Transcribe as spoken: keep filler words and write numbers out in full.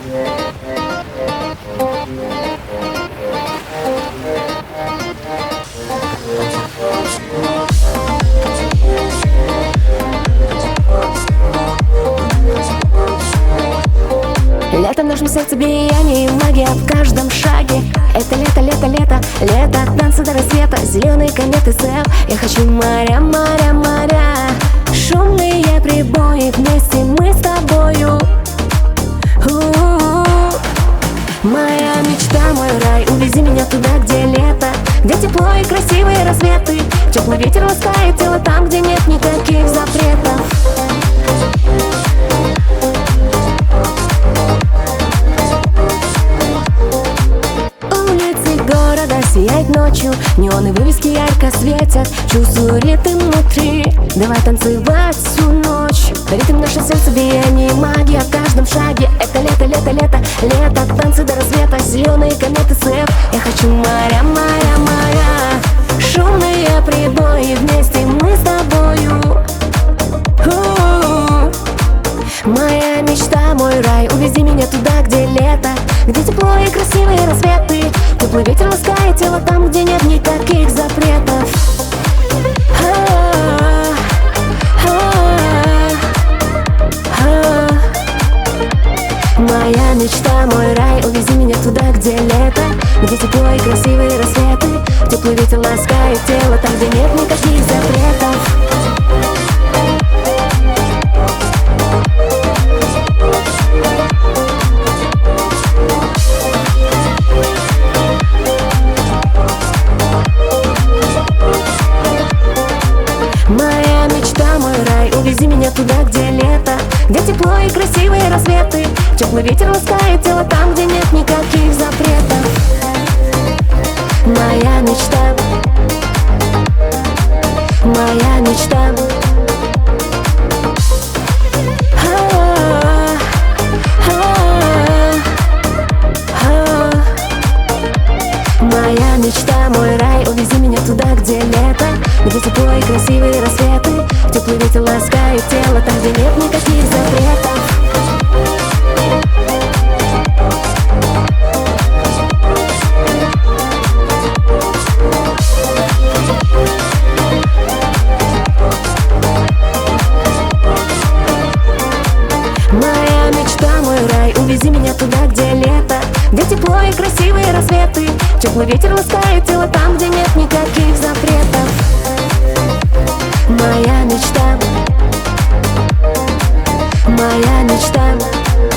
Лето в нашем сердце, бияние и магия в каждом шаге. Это лето, лето, лето, лето, танцы до рассвета, зеленые кометы сэп. Я хочу моря, моря, моря, шумные прибои, вместе мы с тобою. У-у-у. Моя мечта, мой рай, увези меня туда, где лето, где тепло и красивые рассветы. Теплый ветер ласкает тело там, где нет никаких запретов. Сияет ночью, неоны вывески ярко светят. Чувствую ритм внутри, давай танцевать всю ночь. Ритм наше сердце, бияние, магия в каждом шаге. Это лето, лето, лето, лето, танцы до рассвета, зеленые кометы сэп. Я хочу моря, моря, моря, шумные прибои, вместе мы с тобою. У-у-у. Моя мечта, мой рай, увези меня туда, где лето, где тепло и красивые рассветы. Теплый ветер ласкает тело там, где нет никаких запретов. Моя мечта, мой рай, увези меня туда, где лето, где тепло и красивые рассветы. Теплый ветер ласкает тело там, где нет никаких запретов. Моя мечта, мой рай, увези меня туда, где лето, где тепло и красивые рассветы. Теплый ветер ласкает тело там, где нет никаких запретов. Моя мечта, моя мечта. Моя мечта, мой рай, увези меня туда, где лето, где тепло и красивые рассветы. Теплый ветер ласкает тело там, где нет никаких запретов. Моя мечта, мой рай, увези меня туда, где лето, где тепло и красивые рассветы. Теплый ветер ласкает тело там, где нет никаких запретов. Моя мечта, моя мечта.